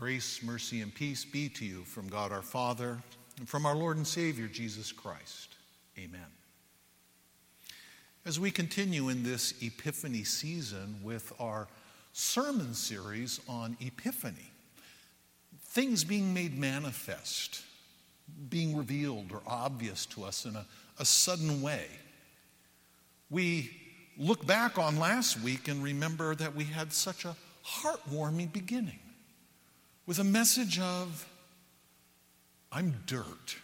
Grace, mercy, and peace be to you from God our Father and from our Lord and Savior, Jesus Christ. Amen. As we continue in this Epiphany season with our sermon series on Epiphany, things being made manifest, being revealed or obvious to us in a sudden way, we look back on last week and remember that we had such a heartwarming beginning with a message of, I'm dirt.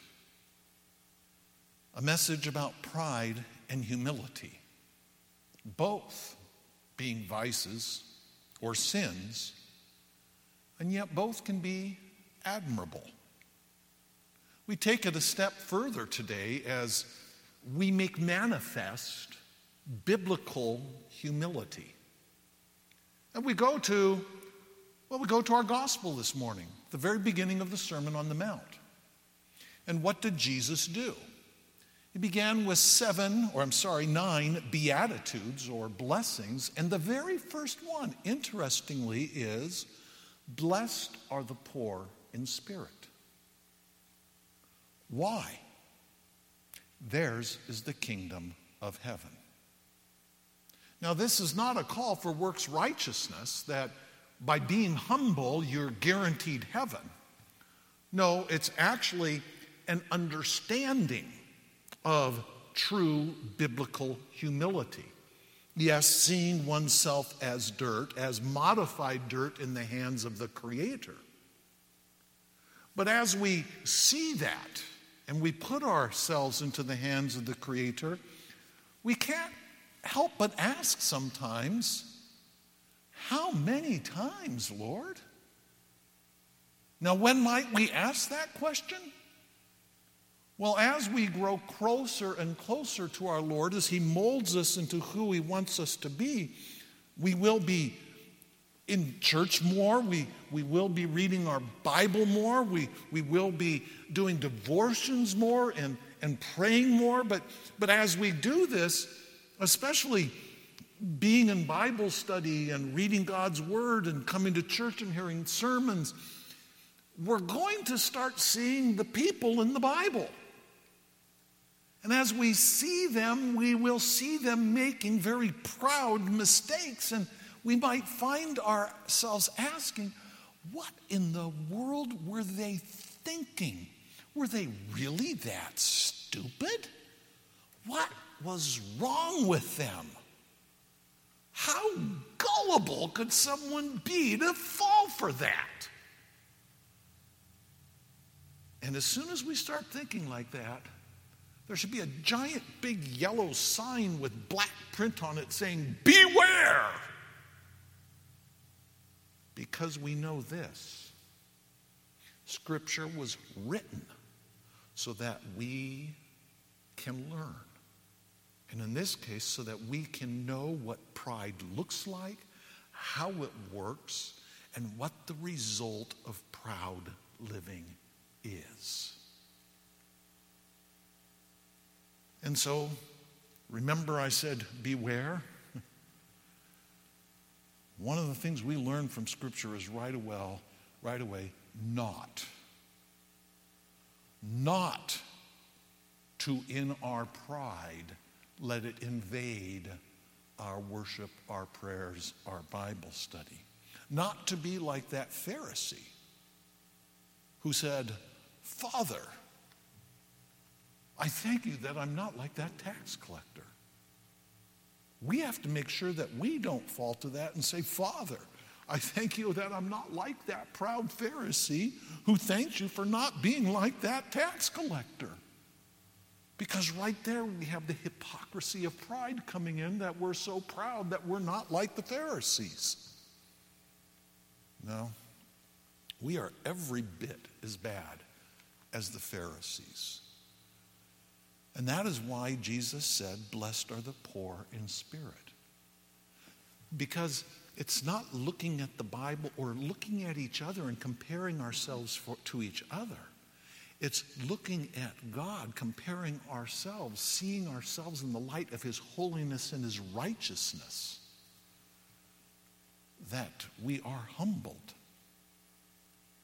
A message about pride and humility, both being vices or sins, and yet both can be admirable. We take it a step further today as we make manifest biblical humility. And we go to our gospel this morning, the very beginning of the Sermon on the Mount. And what did Jesus do? He began with 9 beatitudes or blessings, and the very first one, interestingly, is, blessed are the poor in spirit. Why? Theirs is the kingdom of heaven. Now, this is not a call for works righteousness, that by being humble, you're guaranteed heaven. No, it's actually an understanding of true biblical humility. Yes, seeing oneself as dirt, as modified dirt in the hands of the Creator. But as we see that and we put ourselves into the hands of the Creator, we can't help but ask sometimes, how many times, Lord? Now, when might we ask that question? Well, as we grow closer and closer to our Lord, as He molds us into who He wants us to be, we will be in church more, we will be reading our Bible more, we will be doing devotions more and praying more, but as we do this, especially being in Bible study and reading God's Word and coming to church and hearing sermons, we're going to start seeing the people in the Bible. And as we see them, we will see them making very proud mistakes, and we might find ourselves asking, what in the world were they thinking? Were they really that stupid? What was wrong with them? How gullible could someone be to fall for that? And as soon as we start thinking like that, there should be a giant big yellow sign with black print on it saying, beware! Because we know this. Scripture was written so that we can learn. And in this case, so that we can know what pride looks like, how it works, and what the result of proud living is. And so, remember I said, beware? One of the things we learn from Scripture is right away, not to, in our pride, let it invade our worship, our prayers, our Bible study. Not to be like that Pharisee who said, Father, I thank you that I'm not like that tax collector. We have to make sure that we don't fall to that and say, Father, I thank you that I'm not like that proud Pharisee who thanks you for not being like that tax collector. Because right there we have the hypocrisy of pride coming in, that we're so proud that we're not like the Pharisees. No, we are every bit as bad as the Pharisees. And that is why Jesus said, blessed are the poor in spirit. Because it's not looking at the Bible or looking at each other and comparing ourselves to each other. It's looking at God, comparing ourselves, seeing ourselves in the light of His holiness and His righteousness, that we are humbled.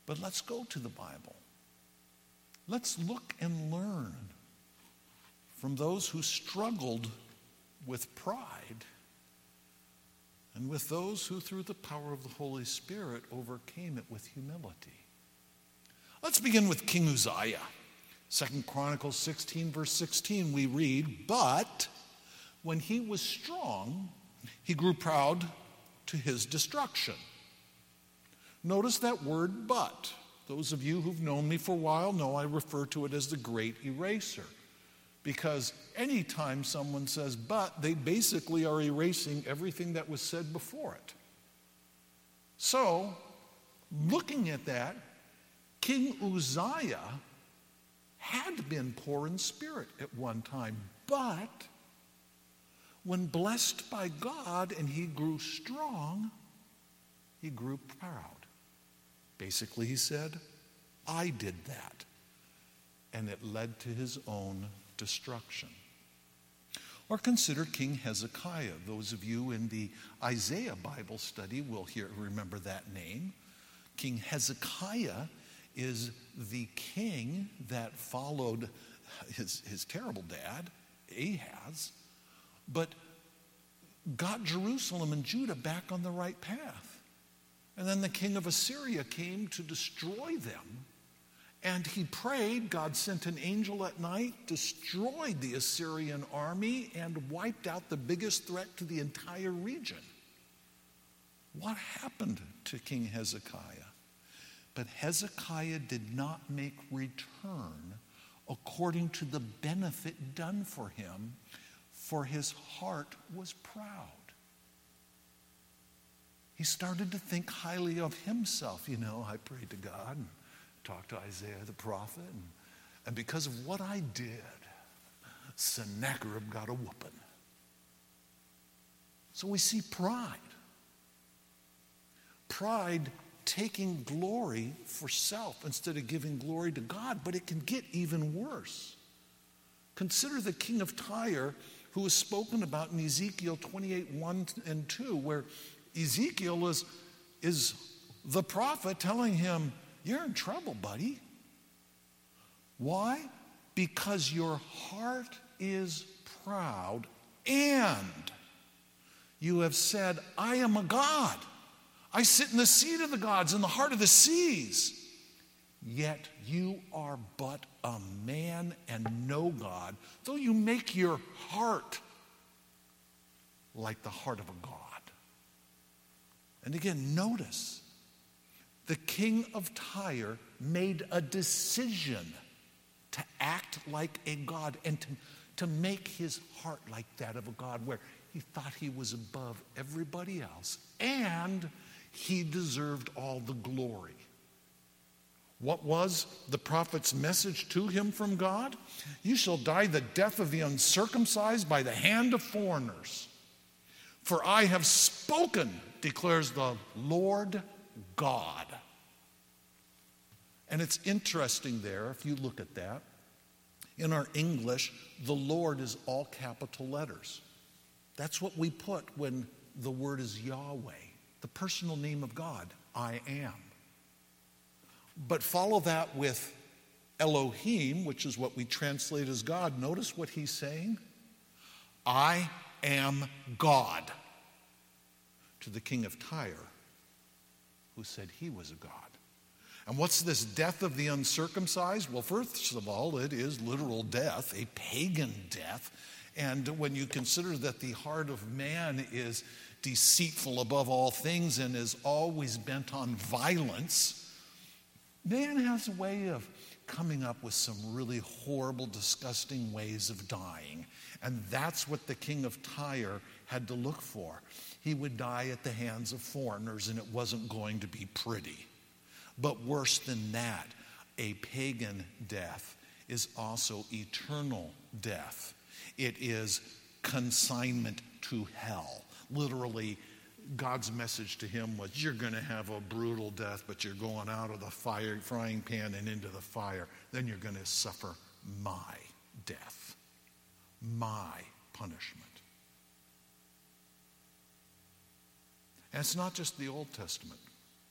But let's go to the Bible. Let's look and learn from those who struggled with pride and with those who, through the power of the Holy Spirit, overcame it with humility. Let's begin with King Uzziah. 2 Chronicles 16, verse 16, we read, "But when he was strong, he grew proud to his destruction." Notice that word, but. Those of you who've known me for a while know I refer to it as the great eraser. Because anytime someone says but, they basically are erasing everything that was said before it. So, looking at that, King Uzziah had been poor in spirit at one time, but when blessed by God and he grew strong, he grew proud. Basically, he said, I did that. And it led to his own destruction. Or consider King Hezekiah. Those of you in the Isaiah Bible study will remember that name. King Hezekiah is the king that followed his terrible dad, Ahaz, but got Jerusalem and Judah back on the right path. And then the king of Assyria came to destroy them. And he prayed, God sent an angel at night, destroyed the Assyrian army, and wiped out the biggest threat to the entire region. What happened to King Hezekiah? But Hezekiah did not make return according to the benefit done for him, for his heart was proud. He started to think highly of himself. I prayed to God and talked to Isaiah the prophet, and because of what I did, Sennacherib got a whooping. So we see pride. Pride taking glory for self instead of giving glory to God, but it can get even worse. Consider the king of Tyre, who is spoken about in Ezekiel 28, 1 and 2, where Ezekiel is the prophet telling him, you're in trouble, buddy. Why? Because your heart is proud and you have said, I am a god. I sit in the seat of the gods in the heart of the seas. Yet you are but a man and no God, though you make your heart like the heart of a god. And again, notice, the king of Tyre made a decision to act like a god and to make his heart like that of a god, where he thought he was above everybody else and he deserved all the glory. What was the prophet's message to him from God? You shall die the death of the uncircumcised by the hand of foreigners. For I have spoken, declares the Lord God. And it's interesting there, if you look at that. In our English, the Lord is all capital letters. That's what we put when the word is Yahweh, the personal name of God, I am. But follow that with Elohim, which is what we translate as God. Notice what he's saying. I am God, to the king of Tyre, who said he was a god. And what's this death of the uncircumcised? Well, first of all, it is literal death, a pagan death. And when you consider that the heart of man is deceitful above all things and is always bent on violence, man has a way of coming up with some really horrible, disgusting ways of dying. And that's what the king of Tyre had to look for. He would die at the hands of foreigners, and it wasn't going to be pretty. But worse than that, a pagan death is also eternal death. It is consignment to hell. Literally, God's message to him was, you're going to have a brutal death, but you're going out of the frying pan and into the fire. Then you're going to suffer my death, my punishment. And it's not just the Old Testament.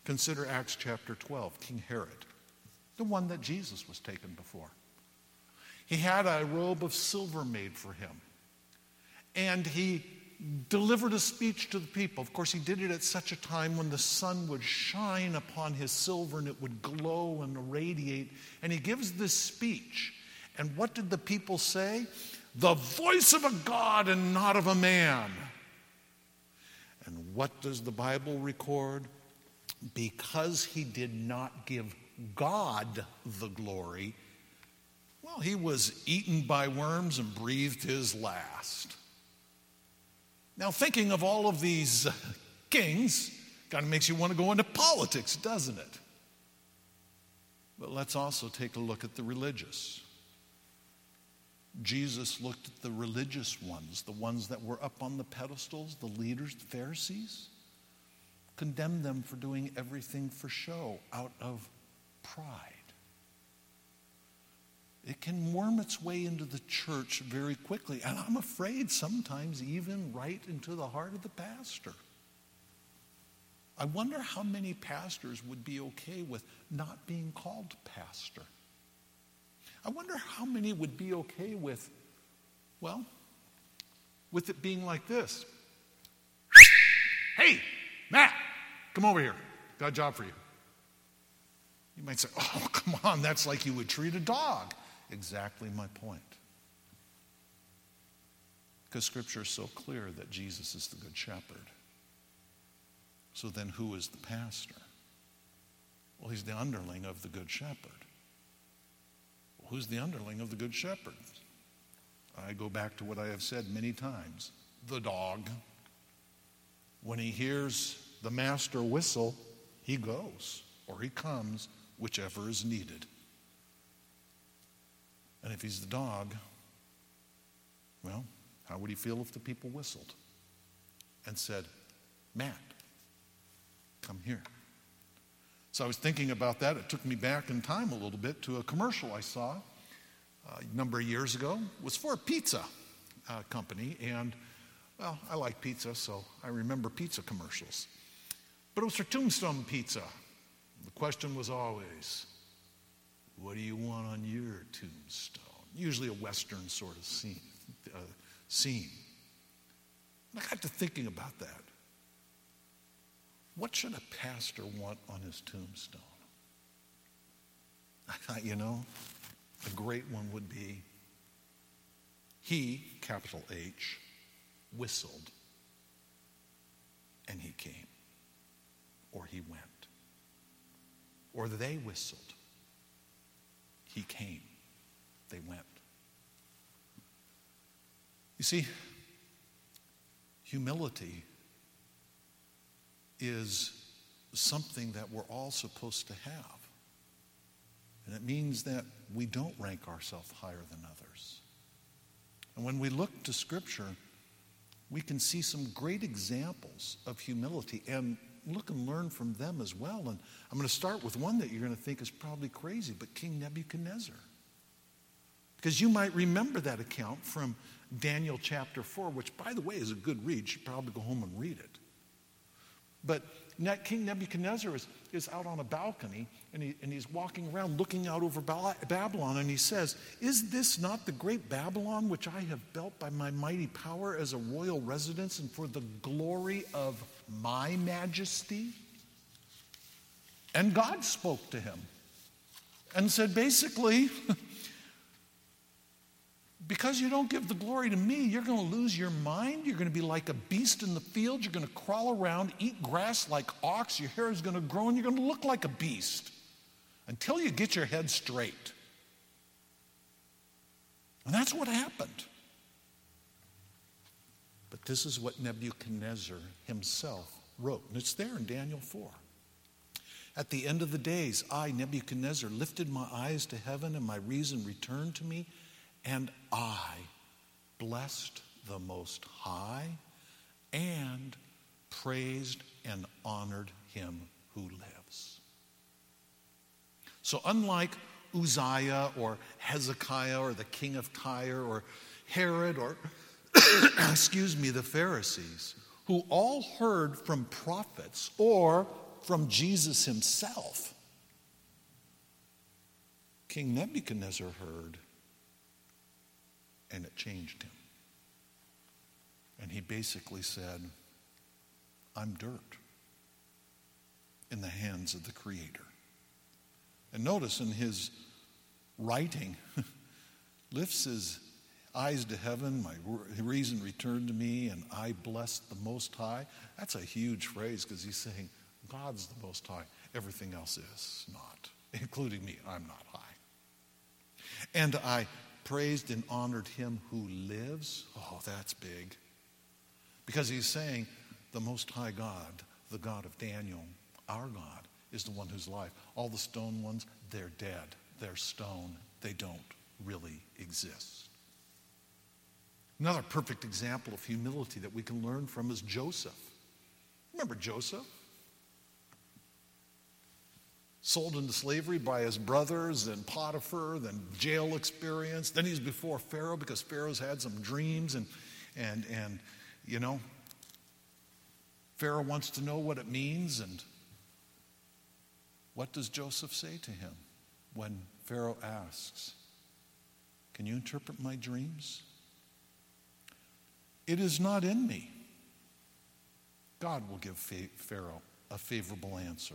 Consider Acts chapter 12, King Herod, the one that Jesus was taken before. He had a robe of silver made for him, and he delivered a speech to the people. Of course, he did it at such a time when the sun would shine upon his silver and it would glow and radiate. And he gives this speech. And what did the people say? The voice of a God and not of a man. And what does the Bible record? Because he did not give God the glory, well, he was eaten by worms and breathed his last. Now, thinking of all of these kings kind of makes you want to go into politics, doesn't it? But let's also take a look at the religious. Jesus looked at the religious ones, the ones that were up on the pedestals, the leaders, the Pharisees, condemned them for doing everything for show out of pride. It can worm its way into the church very quickly, and I'm afraid sometimes even right into the heart of the pastor. I wonder how many pastors would be okay with not being called pastor. I wonder how many would be okay with, well, with it being like this. Hey, Matt, come over here. Got a job for you. You might say, oh, come on, that's like you would treat a dog. Exactly my point. Because Scripture is so clear that Jesus is the Good Shepherd. So then who is the pastor? Well, he's the underling of the Good Shepherd. Well, who's the underling of the Good Shepherd? I go back to what I have said many times. The dog. When he hears the master whistle, he goes, or he comes, whichever is needed. And if he's the dog, well, how would he feel if the people whistled and said, Matt, come here? So I was thinking about that. It took me back in time a little bit to a commercial I saw a number of years ago. It was for a pizza company, and, well, I like pizza, so I remember pizza commercials. But it was for Tombstone Pizza. The question was always, what do you want on your tombstone? Usually a Western sort of scene. And I got to thinking about that. What should a pastor want on his tombstone? I thought, a great one would be, he, capital H, whistled, and he came. Or he went. Or they whistled. He came. They went. You see, humility is something that we're all supposed to have. And it means that we don't rank ourselves higher than others. And when we look to Scripture, we can see some great examples of humility and look and learn from them as well. And I'm going to start with one that you're going to think is probably crazy, but King Nebuchadnezzar. Because you might remember that account from Daniel chapter 4, which, by the way, is a good read. You should probably go home and read it. But King Nebuchadnezzar is out on a balcony, and he's walking around looking out over Babylon, and he says, is this not the great Babylon which I have built by my mighty power as a royal residence and for the glory of my majesty? And God spoke to him and said, basically, because you don't give the glory to me, you're going to lose your mind. You're going to be like a beast in the field. You're going to crawl around, eat grass like ox. Your hair is going to grow, and you're going to look like a beast until you get your head straight. And that's what happened. But this is what Nebuchadnezzar himself wrote, and it's there in Daniel 4. At the end of the days, I, Nebuchadnezzar, lifted my eyes to heaven, and my reason returned to me, and I blessed the Most High and praised and honored him who lives. So unlike Uzziah or Hezekiah or the king of Tyre or Herod or, the Pharisees, who all heard from prophets or from Jesus himself. King Nebuchadnezzar heard, and it changed him. And he basically said, I'm dirt in the hands of the Creator. And notice in his writing, lifts his eyes to heaven, my reason returned to me, and I blessed the Most High. That's a huge phrase because he's saying, God's the Most High. Everything else is not, including me. I'm not high. And I praised and honored him who lives. Oh, that's big. Because he's saying the Most High God, the God of Daniel, our God, is the one who's alive. All the stone ones, they're dead. They're stone. They don't really exist. Another perfect example of humility that we can learn from is Joseph. Remember Joseph? Sold into slavery by his brothers, and Potiphar, then jail experience. Then he's before Pharaoh because Pharaoh's had some dreams, and you know, Pharaoh wants to know what it means. And what does Joseph say to him when Pharaoh asks, can you interpret my dreams? It is not in me. God will give Pharaoh a favorable answer.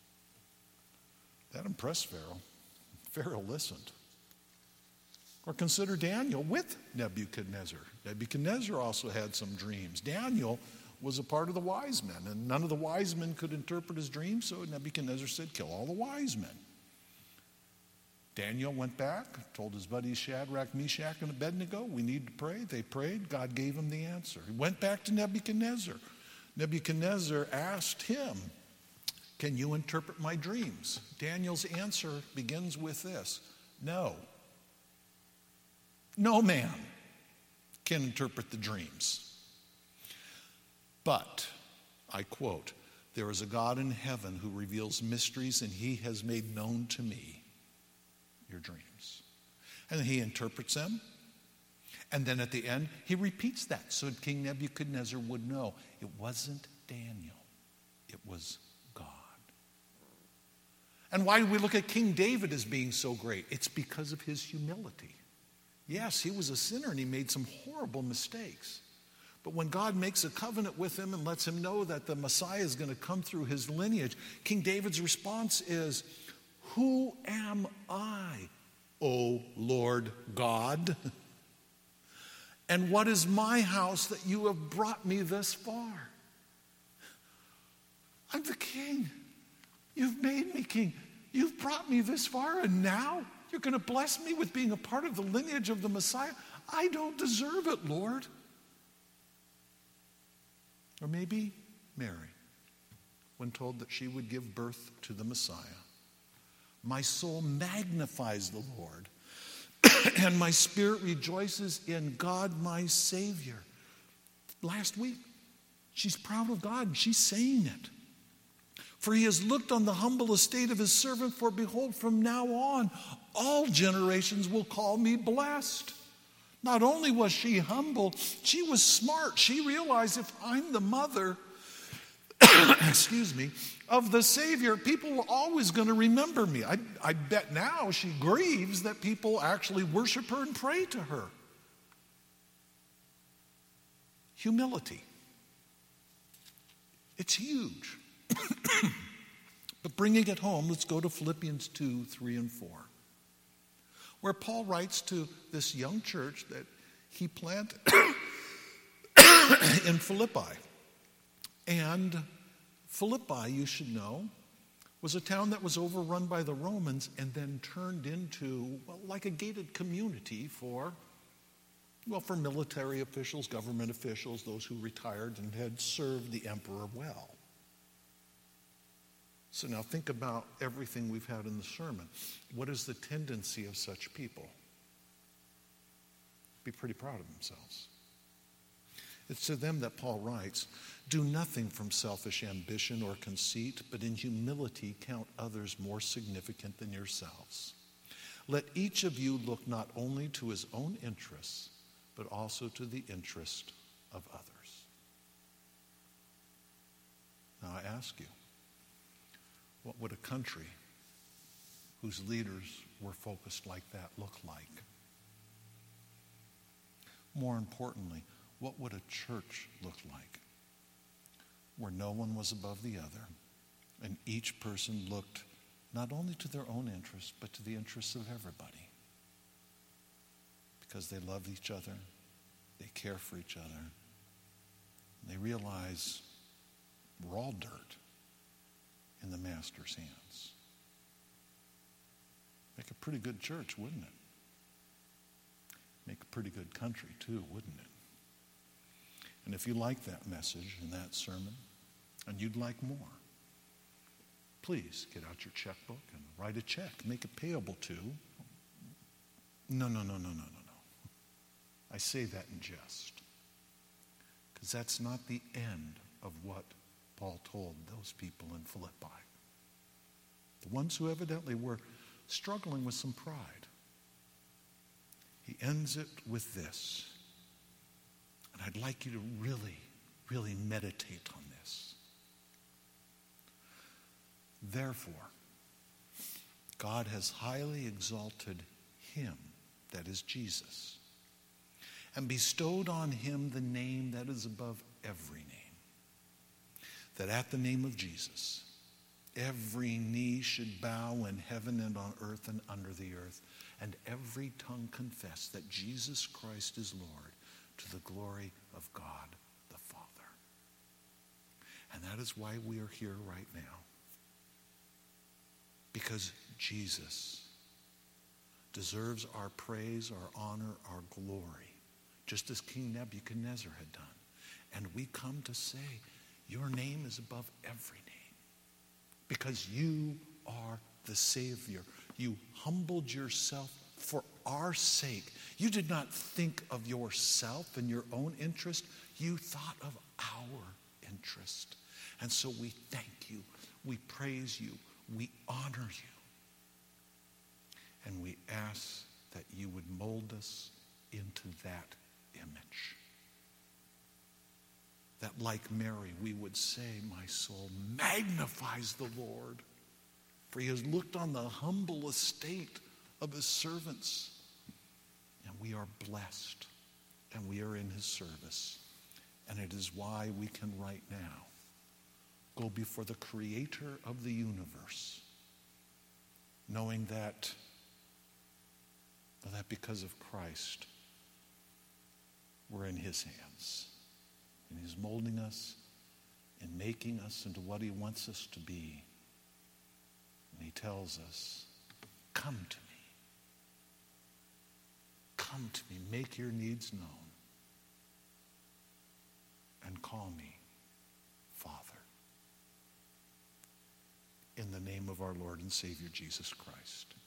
That impressed Pharaoh. Pharaoh listened. Or consider Daniel with Nebuchadnezzar. Nebuchadnezzar also had some dreams. Daniel was a part of the wise men, and none of the wise men could interpret his dreams, so Nebuchadnezzar said, kill all the wise men. Daniel went back, told his buddies Shadrach, Meshach, and Abednego, we need to pray. They prayed. God gave him the answer. He went back to Nebuchadnezzar. Nebuchadnezzar asked him, can you interpret my dreams? Daniel's answer begins with this: no. No man can interpret the dreams. But, I quote, there is a God in heaven who reveals mysteries, and he has made known to me your dreams. And then he interprets them. And then at the end, he repeats that so King Nebuchadnezzar would know it wasn't Daniel, it was God. And why do we look at King David as being so great? It's because of his humility. Yes, he was a sinner and he made some horrible mistakes. But when God makes a covenant with him and lets him know that the Messiah is going to come through his lineage, King David's response is, who am I, O Lord God? And what is my house that you have brought me this far? I'm the king. You've made me king. You've brought me this far, and now you're going to bless me with being a part of the lineage of the Messiah? I don't deserve it, Lord. Or maybe Mary, when told that she would give birth to the Messiah. My soul magnifies the Lord, and my spirit rejoices in God my Savior. Last week, she's proud of God, and she's saying it. For he has looked on the humble estate of his servant, for behold, from now on, all generations will call me blessed. Not only was she humble, she was smart. She realized if I'm the mother, of the Savior, people were always going to remember me. I bet now she grieves that people actually worship her and pray to her. Humility. It's huge. But bringing it home, let's go to Philippians 2, 3, and 4. Where Paul writes to this young church that he planted in Philippi. And Philippi, you should know, was a town that was overrun by the Romans and then turned into, well, like a gated community for military officials, government officials, those who retired and had served the emperor well. So now think about everything we've had in the sermon. What is the tendency of such people? Be pretty proud of themselves. It's to them that Paul writes, do nothing from selfish ambition or conceit, but in humility count others more significant than yourselves. Let each of you look not only to his own interests, but also to the interest of others. Now I ask you, What would a country whose leaders were focused like that look like? More importantly, what would a church look like? Where no one was above the other, and each person looked not only to their own interests, but to the interests of everybody. Because they love each other, they care for each other, and they realize we're all dirt in the Master's hands. Make a pretty good church, wouldn't it? Make a pretty good country too, wouldn't it? And if you like that message and that sermon, and you'd like more, please get out your checkbook and write a check. Make it payable to. No. I say that in jest. Because that's not the end of what Paul told those people in Philippi. The ones who evidently were struggling with some pride. He ends it with this. And I'd like you to really, really meditate on this. Therefore, God has highly exalted him, that is Jesus, and bestowed on him the name that is above every name, that at the name of Jesus, every knee should bow in heaven and on earth and under the earth, and every tongue confess that Jesus Christ is Lord, to the glory of God the Father. And that is why we are here right now. Because Jesus deserves our praise, our honor, our glory, just as King Nebuchadnezzar had done. And we come to say, your name is above every name. Because you are the Savior. You humbled yourself for our sake. You did not think of yourself and your own interest. You thought of our interest. And so we thank you. We praise you. We honor you. And we ask that you would mold us into that image. That like Mary, we would say, my soul magnifies the Lord, for he has looked on the humble estate of his servants. And we are blessed, and we are in his service. And it is why we can right now go before the creator of the universe, knowing that because of Christ, we're in his hands. And he's molding us and making us into what he wants us to be. And he tells us, come to me. Come to me. Make your needs known. And call me Father. In the name of our Lord and Savior, Jesus Christ.